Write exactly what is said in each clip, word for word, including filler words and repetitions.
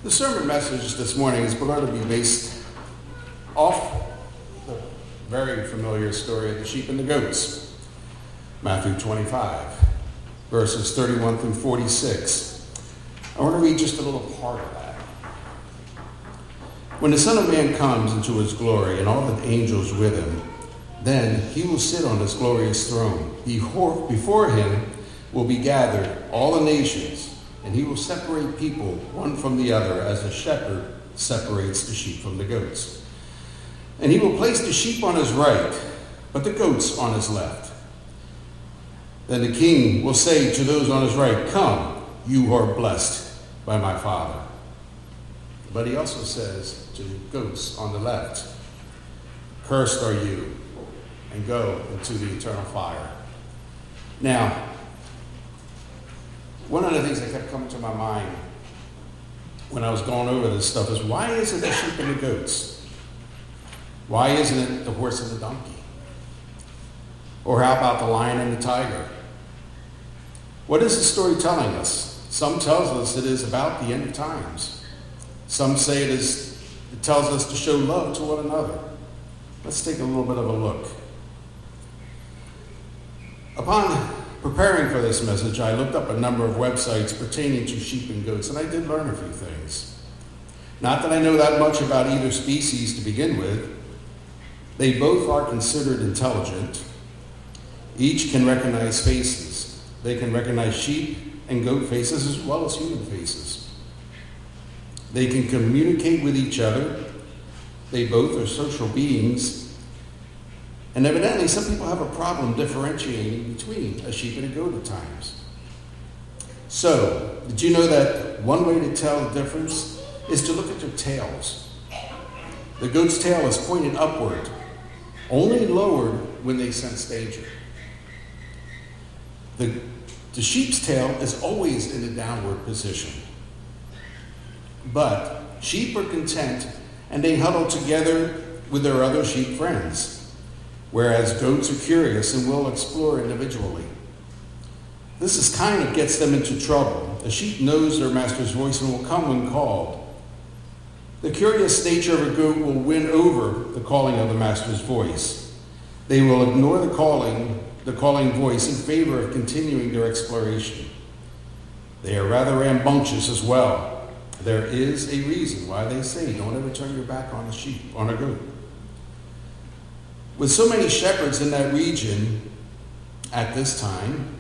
The sermon message this morning is going to be based off the very familiar story of the sheep and the goats. Matthew twenty-five, verses thirty-one through forty-six. I want to read just a little part of that. When the Son of Man comes into his glory and all the angels with him, then he will sit on his glorious throne. Before him will be gathered all the nations, and he will separate people one from the other as a shepherd separates the sheep from the goats. And he will place the sheep on his right, but the goats on his left. Then the king will say to those on his right, "Come, you who are blessed by my Father." But he also says to the goats on the left, "Cursed are you, and go into the eternal fire." Now, one of the things that kept coming to my mind when I was going over this stuff is, why is it the sheep and the goats? Why isn't it the horse and the donkey? Or how about the lion and the tiger? What is the story telling us? Some tells us it is about the end of times. Some say it is. It tells us to show love to one another. Let's take a little bit of a look. Upon preparing for this message, I looked up a number of websites pertaining to sheep and goats, and I did learn a few things. Not that I know that much about either species to begin with. They both are considered intelligent. Each can recognize faces. They can recognize sheep and goat faces as well as human faces. They can communicate with each other. They both are social beings. And evidently, some people have a problem differentiating between a sheep and a goat at times. So, did you know that one way to tell the difference is to look at their tails? The goat's tail is pointed upward, only lowered when they sense danger. The, the sheep's tail is always in a downward position. But sheep are content, and they huddle together with their other sheep friends, whereas goats are curious and will explore individually. This is kind of gets them into trouble. A sheep knows their master's voice and will come when called. The curious nature of a goat will win over the calling of the master's voice. They will ignore the calling, the calling voice in favor of continuing their exploration. They are rather rambunctious as well. There is a reason why they say, don't ever turn your back on a sheep, on a goat. With so many shepherds in that region at this time,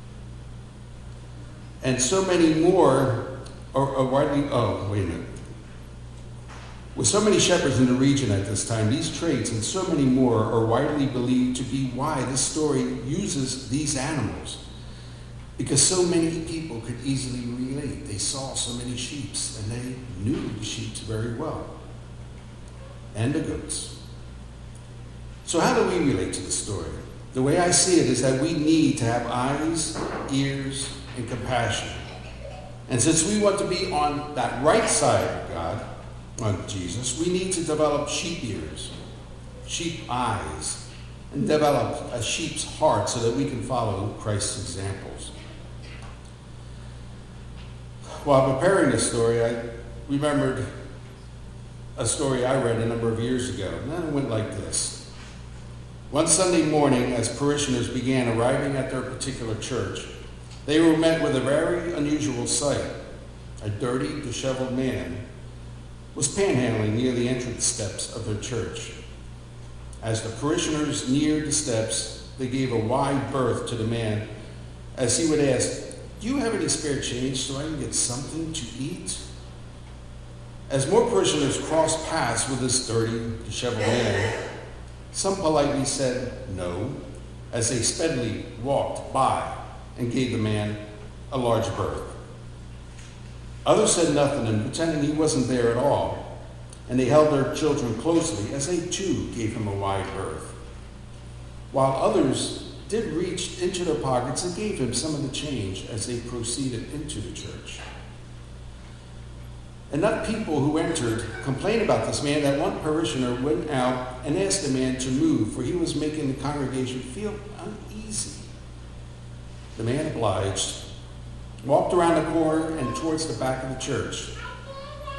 and so many more are, are widely, oh, wait a minute. With so many shepherds in the region at this time, these traits and so many more are widely believed to be why this story uses these animals. Because so many people could easily relate. They saw so many sheep, and they knew the sheep very well, and the goats. So how do we relate to the story? The way I see it is that we need to have eyes, ears, and compassion. And since we want to be on that right side of God, on Jesus, we need to develop sheep ears, sheep eyes, and develop a sheep's heart so that we can follow Christ's examples. While preparing this story, I remembered a story I read a number of years ago, and it went like this. One Sunday morning, as parishioners began arriving at their particular church, they were met with a very unusual sight. A dirty, disheveled man was panhandling near the entrance steps of their church. As the parishioners neared the steps, they gave a wide berth to the man as he would ask, "Do you have any spare change so I can get something to eat?" As more parishioners crossed paths with this dirty, disheveled man, some politely said no, as they steadily walked by and gave the man a large berth. Others said nothing and pretending he wasn't there at all, and they held their children closely as they too gave him a wide berth, while others did reach into their pockets and gave him some of the change as they proceeded into the church. Enough people who entered complained about this man that one parishioner went out and asked the man to move, for he was making the congregation feel uneasy. The man obliged, walked around the corner and towards the back of the church.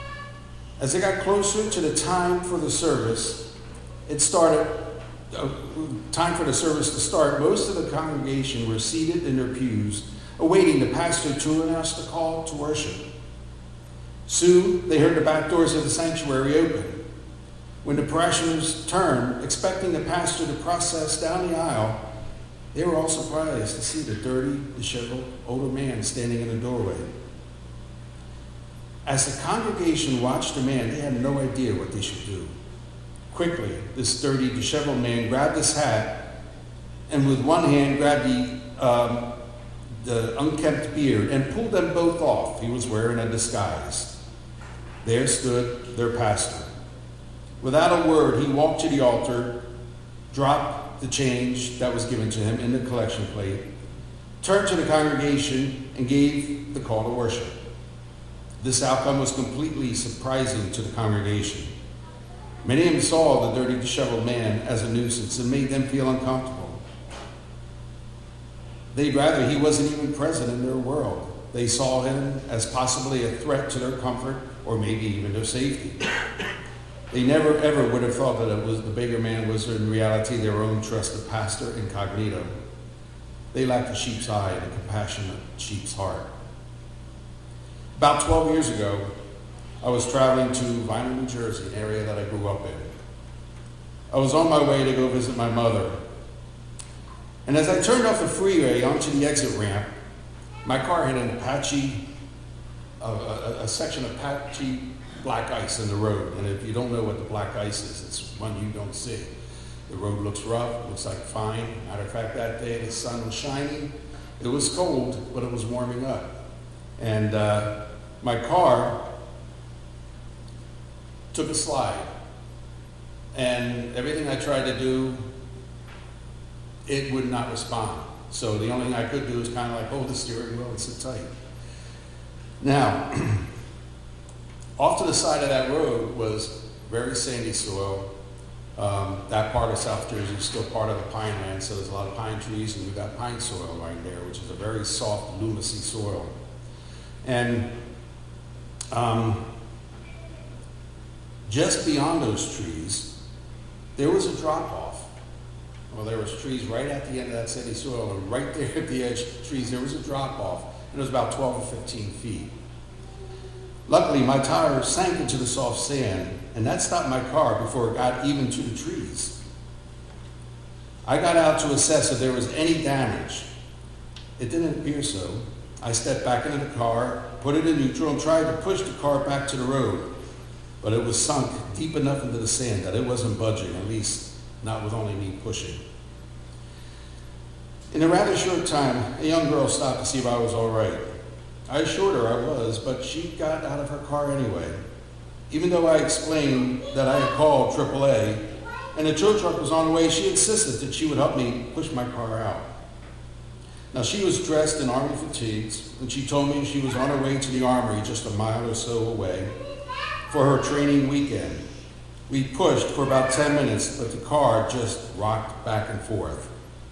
As they got closer to the time for the service, it started, uh, time for the service to start, most of the congregation were seated in their pews, awaiting the pastor to announce the call to worship. Soon, they heard the back doors of the sanctuary open. When the parishioners turned, expecting the pastor to process down the aisle, they were all surprised to see the dirty, disheveled older man standing in the doorway. As the congregation watched the man, they had no idea what they should do. Quickly, this dirty, disheveled man grabbed his hat and with one hand grabbed the, um, the unkempt beard and pulled them both off. He was wearing a disguise. There stood their pastor. Without a word, he walked to the altar, dropped the change that was given to him in the collection plate, turned to the congregation, and gave the call to worship. This outcome was completely surprising to the congregation. Many of them saw the dirty, disheveled man as a nuisance and made them feel uncomfortable. They'd rather he wasn't even present in their world. They saw him as possibly a threat to their comfort or maybe even their safety. They never ever would have thought that it was the bigger man was in reality their own trusted pastor incognito. They lacked a sheep's eye and a compassionate sheep's heart. About twelve years ago, I was traveling to Vinyl, New Jersey, an area that I grew up in. I was on my way to go visit my mother. And as I turned off the freeway onto the exit ramp, my car hit an patchy, uh, a, a section of patchy black ice in the road. And if you don't know what the black ice is, it's one you don't see. The road looks rough, looks like fine. Matter of fact, that day the sun was shining. It was cold, but it was warming up. And uh, my car took a slide. And everything I tried to do, it would not respond. So the only thing I could do was kind of like hold the steering wheel and sit tight. Now, off to the side of that road was very sandy soil. Um, that part of South Jersey is still part of the pine land, so there's a lot of pine trees, and we've got pine soil right there, which is a very soft, luminous soil. And um, just beyond those trees, there was a drop-off. Well, there was trees right at the end of that sandy soil, and right there at the edge of the trees, there was a drop-off, and it was about twelve or fifteen feet. Luckily, my tire sank into the soft sand, and that stopped my car before it got even to the trees. I got out to assess if there was any damage. It didn't appear so. I stepped back into the car, put it in neutral, and tried to push the car back to the road. But it was sunk deep enough into the sand that it wasn't budging, at least not with only me pushing. In a rather short time, a young girl stopped to see if I was all right. I assured her I was, but she got out of her car anyway. Even though I explained that I had called triple A and the tow truck was on the way, she insisted that she would help me push my car out. Now, she was dressed in army fatigues, and she told me she was on her way to the armory just a mile or so away for her training weekend. We pushed for about ten minutes, but the car just rocked back and forth.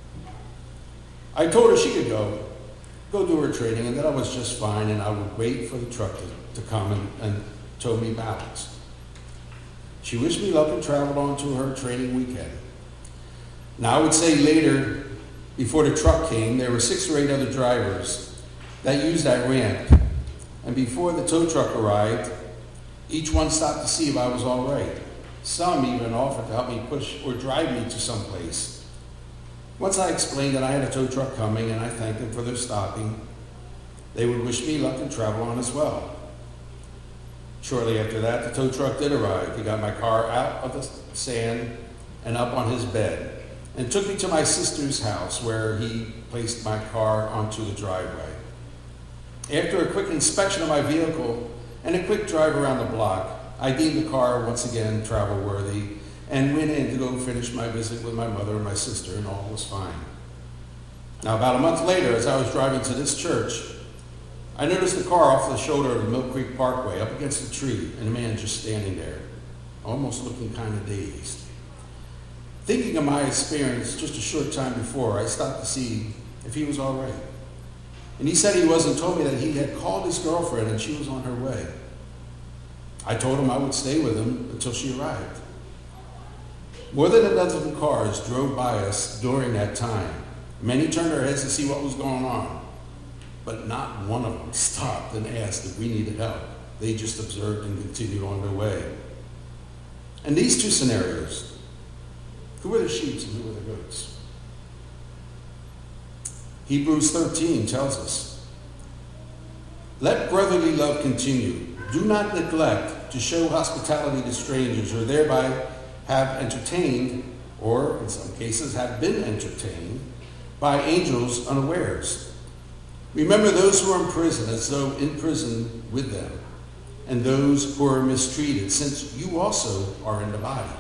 I told her she could go, go do her training, and that I was just fine, and I would wait for the truck to, to come and, and tow me balanced. She wished me luck and traveled on to her training weekend. Now, I would say later, before the truck came, there were six or eight other drivers that used that ramp. And before the tow truck arrived, each one stopped to see if I was all right. Some even offered to help me push or drive me to someplace. Once I explained that I had a tow truck coming and I thanked them for their stopping, they would wish me luck and travel on as well. Shortly after that, the tow truck did arrive. He got my car out of the sand and up on his bed and took me to my sister's house, where he placed my car onto the driveway. After a quick inspection of my vehicle and a quick drive around the block, I deemed the car once again travel worthy and went in to go finish my visit with my mother and my sister, and all was fine. Now, about a month later, as I was driving to this church, I noticed the car off the shoulder of the Mill Creek Parkway up against a tree, and a man just standing there, almost looking kind of dazed. Thinking of my experience just a short time before, I stopped to see if he was all right. And he said he was and told me that he had called his girlfriend and she was on her way. I told him I would stay with him until she arrived. More than a dozen cars drove by us during that time. Many turned their heads to see what was going on, but not one of them stopped and asked if we needed help. They just observed and continued on their way. In these two scenarios, who were the sheep and who were the goats? Hebrews thirteen tells us, "Let brotherly love continue. Do not neglect to show hospitality to strangers, or thereby have entertained, or in some cases have been entertained, by angels unawares. Remember those who are in prison as though in prison with them, and those who are mistreated, since you also are in the body."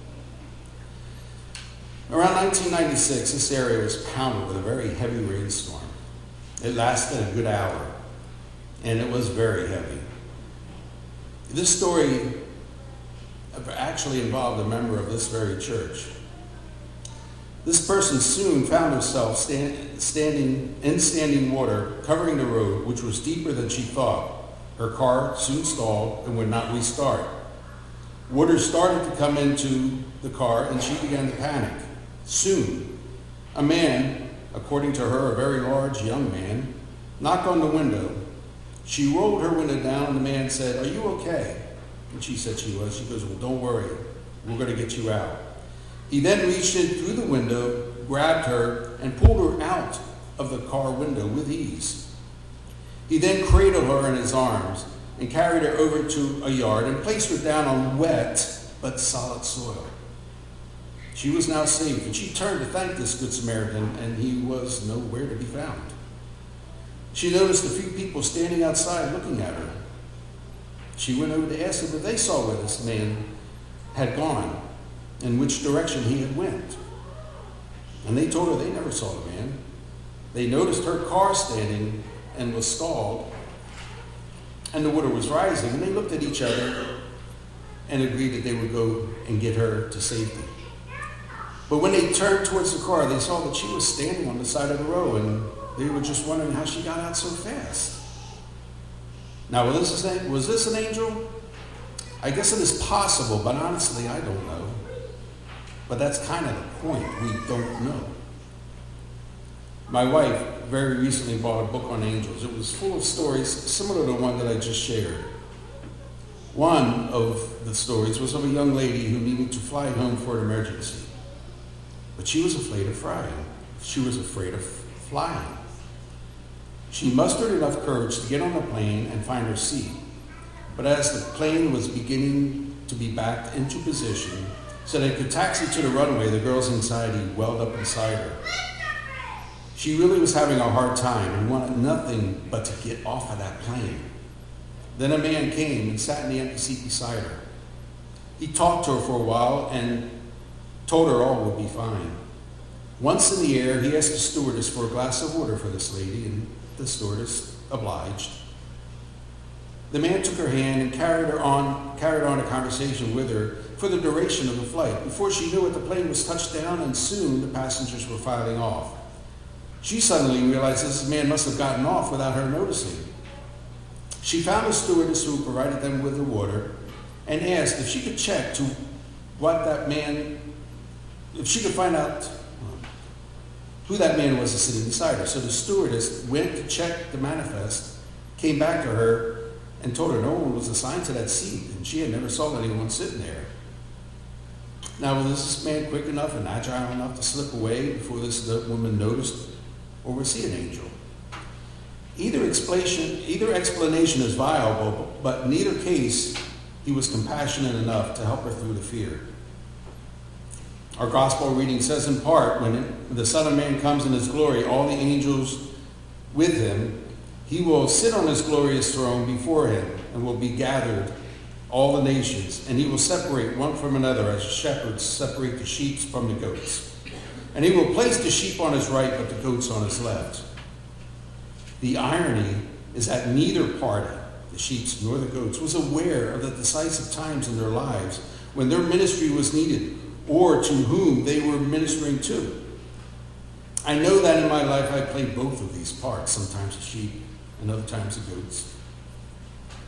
Around nineteen ninety-six, this area was pounded with a very heavy rainstorm. It lasted a good hour, and it was very heavy. This story actually involved a member of this very church. This person soon found herself stand, standing in standing water, covering the road, which was deeper than she thought. Her car soon stalled and would not restart. Water started to come into the car, and she began to panic. Soon, a man, according to her, a very large young man, knocked on the window. She rolled her window down, and the man said, "Are you okay?" And she said she was. She goes, "Well, don't worry. We're going to get you out." He then reached in through the window, grabbed her, and pulled her out of the car window with ease. He then cradled her in his arms and carried her over to a yard and placed her down on wet but solid soil. She was now safe, and she turned to thank this Good Samaritan, and he was nowhere to be found. She noticed a few people standing outside looking at her. She went over to ask them if they saw where this man had gone and which direction he had went. And they told her they never saw the man. They noticed her car standing and was stalled, and the water was rising, and they looked at each other and agreed that they would go and get her to safety. But when they turned towards the car, they saw that she was standing on the side of the road, and they were just wondering how she got out so fast. Now, was this, was this an angel? I guess it is possible, but honestly, I don't know. But that's kind of the point. We don't know. My wife very recently bought a book on angels. It was full of stories similar to the one that I just shared. One of the stories was of a young lady who needed to fly home for an emergency. But she was afraid of flying. She was afraid of flying. She mustered enough courage to get on the plane and find her seat. But as the plane was beginning to be backed into position so they could taxi to the runway, the girl's anxiety welled up inside her. She really was having a hard time and wanted nothing but to get off of that plane. Then a man came and sat in the empty seat beside her. He talked to her for a while and told her all would be fine. Once in the air, he asked the stewardess for a glass of water for this lady, and the stewardess obliged. The man took her hand and carried her on, carried on a conversation with her for the duration of the flight. Before she knew it, the plane was touched down, and soon the passengers were filing off. She suddenly realized this man must have gotten off without her noticing. She found a stewardess who provided them with the water and asked if she could check to what that man, if she could find out who that man was sitting beside her. So the stewardess went to check the manifest, came back to her, and told her no one was assigned to that seat, and she had never saw anyone sitting there. Now, was this man quick enough and agile enough to slip away before this woman noticed, or was he an angel? Either explanation, either explanation is viable, but in neither case, he was compassionate enough to help her through the fear. Our gospel reading says in part, when the Son of Man comes in his glory, all the angels with him, he will sit on his glorious throne before him and will be gathered all the nations, and he will separate one from another as shepherds separate the sheep from the goats. And he will place the sheep on his right, but the goats on his left. The irony is that neither party, the sheep nor the goats, was aware of the decisive times in their lives when their ministry was needed, or to whom they were ministering to. I know that in my life I played both of these parts, sometimes the sheep and other times the goats.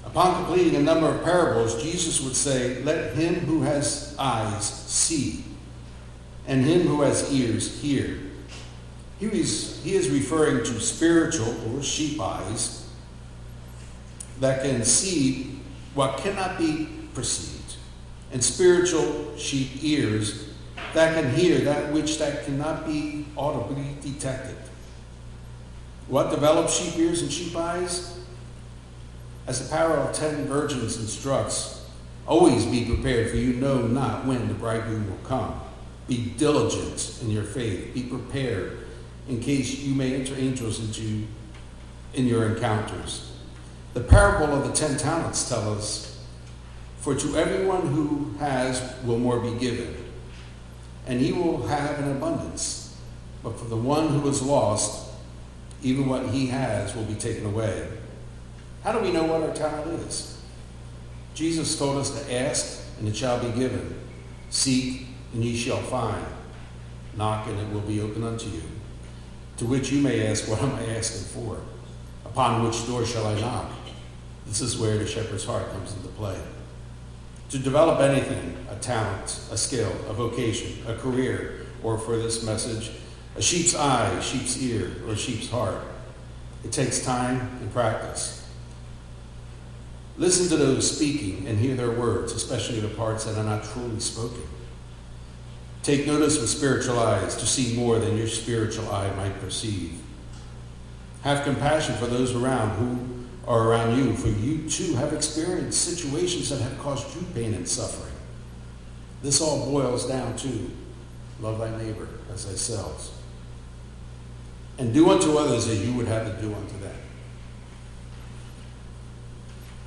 Upon completing a number of parables, Jesus would say, "Let him who has eyes see, and him who has ears hear." He is, he is referring to spiritual or sheep eyes that can see what cannot be perceived, and spiritual sheep ears that can hear that which that cannot be audibly detected. What develops sheep ears and sheep eyes? As the parable of ten virgins instructs, always be prepared, for you know not when the bridegroom will come. Be diligent in your faith. Be prepared in case you may enter angels into in your encounters. The parable of the ten talents tells us, for to everyone who has will more be given, and he will have an abundance. But for the one who is lost, even what he has will be taken away. How do we know what our talent is? Jesus told us to ask, and it shall be given. Seek, and ye shall find. Knock, and it will be opened unto you. To which you may ask, what am I asking for? Upon which door shall I knock? This is where the shepherd's heart comes into play. To develop anything, a talent, a skill, a vocation, a career, or for this message, a sheep's eye, a sheep's ear, or a sheep's heart, it takes time and practice. Listen to those speaking and hear their words, especially the parts that are not truly spoken. Take notice with spiritual eyes to see more than your spiritual eye might perceive. Have compassion for those around who are around you, for you too have experienced situations that have caused you pain and suffering. This all boils down to love thy neighbor as thyself, and do unto others as you would have to do unto them.